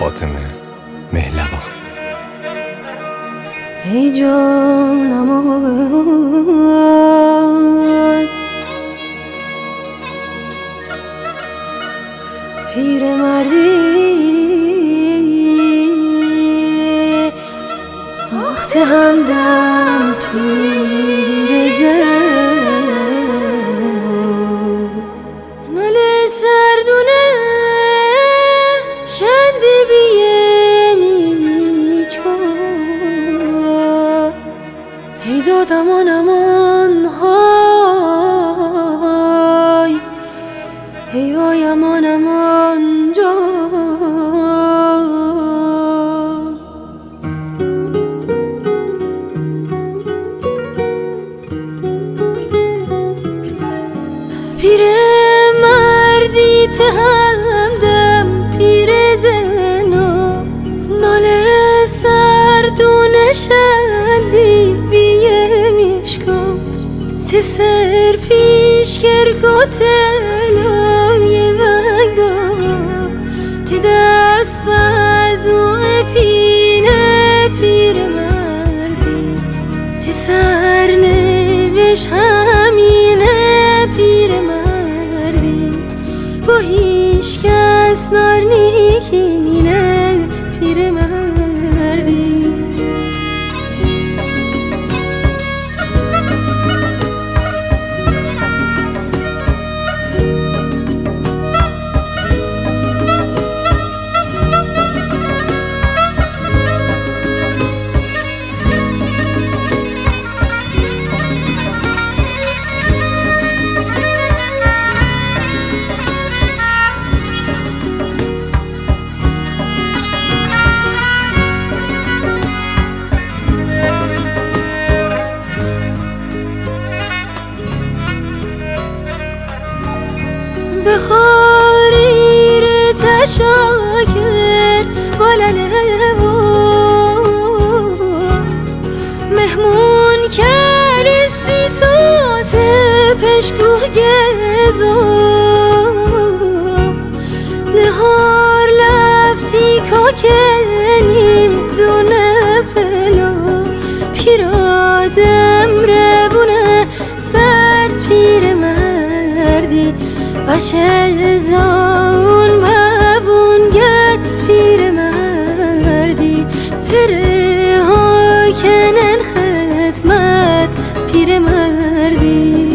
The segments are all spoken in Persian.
فاطمه مهلوان. ای جانم پیر مردی وقت همدم پیر زن مل سردونه شندی بیمی چون ای دادم امان های ای آی امان جا پیر مردی همدم پیر زنا ناله سردونه شندی بیه میشکم تی سر پیش کرکتلای ونگا تی دست بازو پینه پیر مردی تی سر نوش همینه پیر مردی با هیچ کس نار نیکینه پیر مردی بخاریر تشاکر بالله و مهمون کلیستی توت پشگوه گزو نهار لفتی کاکنیم دونه پلو پیرادم ربونه سرد پیر مردی بچه زون بابون گد پیر مردی تره ها کنن خدمت پیر مردی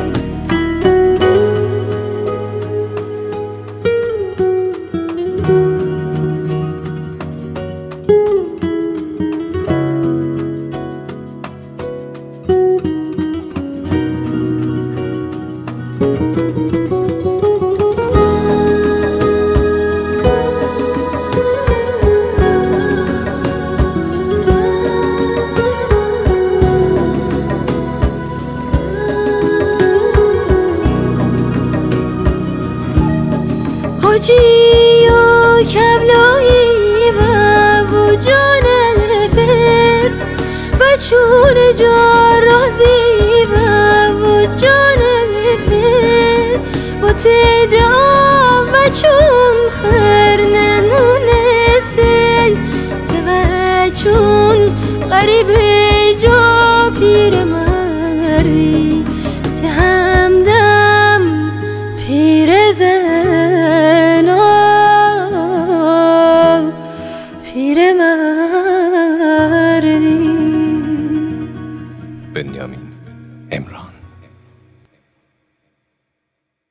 حاجی و کبلایی و جان پر و چون جا رازی و جان پر با تدعا و چون خر نمونه سی و چون غریب جا پیر مردی ته همدم پیر زن پیر مردی. بنیامین امران.